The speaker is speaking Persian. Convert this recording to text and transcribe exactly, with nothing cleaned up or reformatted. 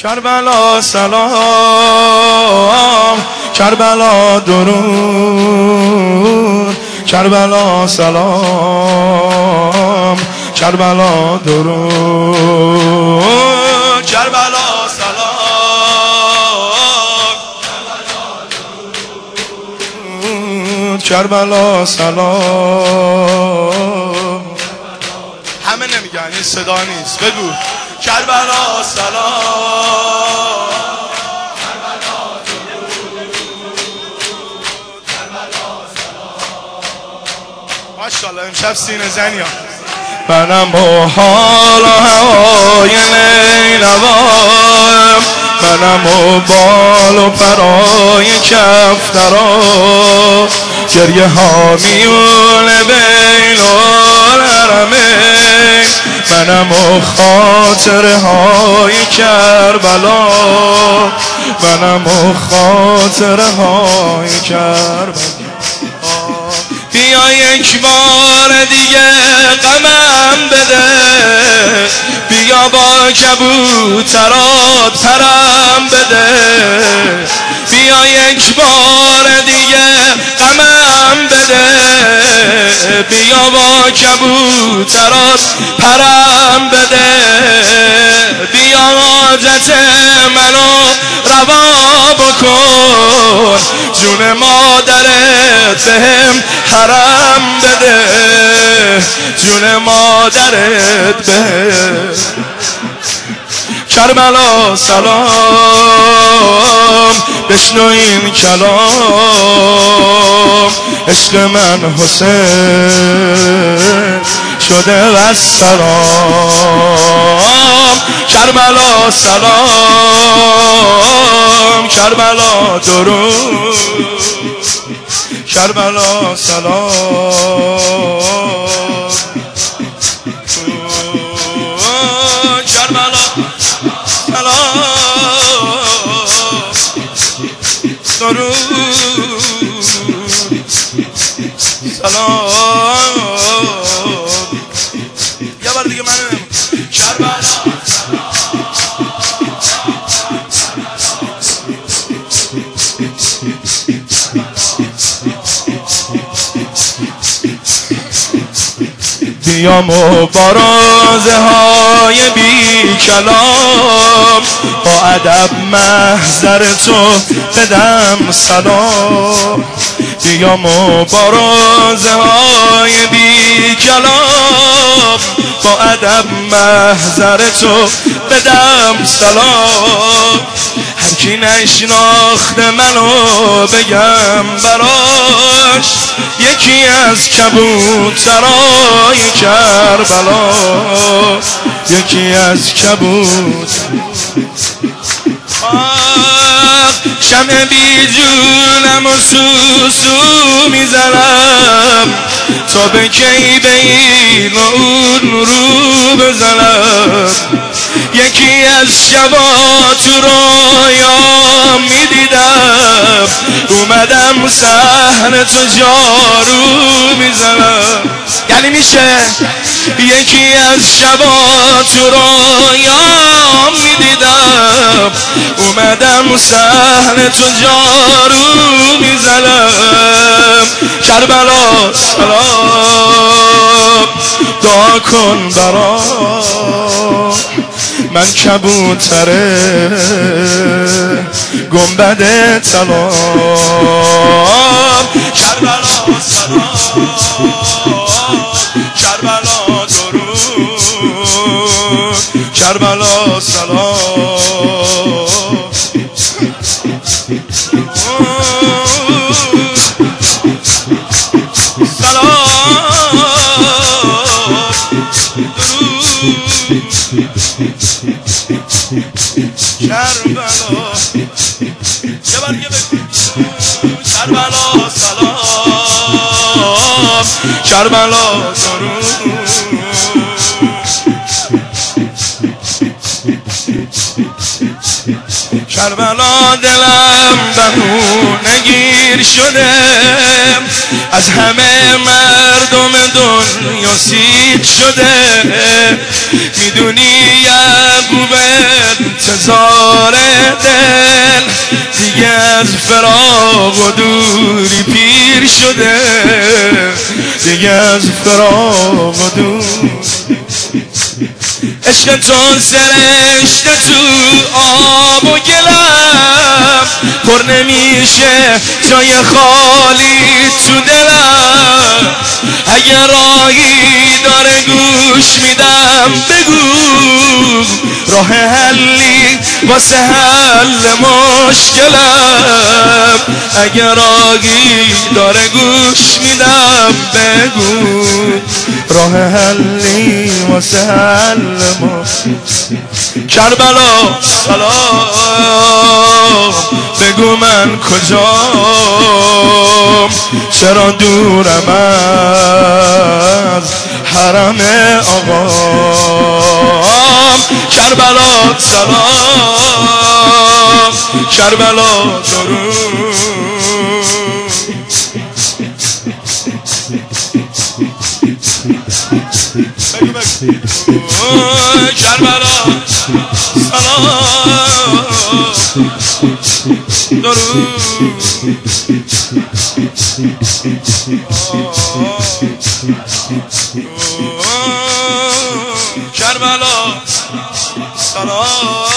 کربلا سلام، کربلا درود، کربلا سلام، کربلا درود، کربلا سلام، کربلا سلام. همه نمیگن، این صدا نیست، بگو کربلا سلام، کربلا درود، کربلا سلام. ماشاءالله امشب سینه زنیا. منم با حال و هوای نینوام، منم و بال و پرای کفترا، گریه ها میونه بین الحرمین، منم و خاطره های کربلا، منم و خاطره های کربلا. بیا یک بار دیگه غمم بده، بیا با کبوترات پرم بده، بیا یک بار دیگه غمم بده، بیا با کبوترات پرم بده، بیا حاجت منو روا بکن، جون مادرت بهم حرم بده، جون مادرت بهم. کربلا سلام، بشنو این کلام، عشق من حسین شده والسلام. کربلا سلام، کربلا درود، کربلا سلام، کربلا سلام، درود، سلام. یه بار دیگه منم کربلا بیا مبارزه های بی کلام، با ادب محضر تو بدم سلام، بیا مبارزه های بی کلام، با ادب محضر تو بدم سلام. هر کی نشناخته منو بگم براش، یکی از کبوترای کربلا، یکی از کبوت. شمع بی جونم و سوسو میزنم، تا به کی به این اون رو بزنم، یکی از شبا تو رویام میدیدم، اومدم صحن تو جارو میزنم. یعنی میشه یکی از شبا تو رویام میدیدم، اومدم صحن تو جارو میزنم. کربلا سلام، دعا کن برام، من کبوتره گنبد طلا. کربلا سلام، کربلا درود، کربلا سلام، کربلا. یه بار دیگه بگو کربلا سلام، کربلا درود، کربلا دلم بهونگیر شده، از همه مردم دنیا سید شده. میدونی یعقوب انتظار دل دیگه از فراق و دوری پیر شده، دیگه از فراق و دور. عشق تو سرشته تو آب و گلم، پر نمیشه جای خالی تو دلم. اگه راهی داره گوش میدم بگو، راه حلی واسه حل مشکلم. اگه راهی داره گوش میدم بگو، راه حلی واسه حل مشکلم. کربلا سلام، بگو من کجام، چرا دورم از حرم آقام. کربلا سلام، کربلا درود. کربلا سلام درود. کربلا سلام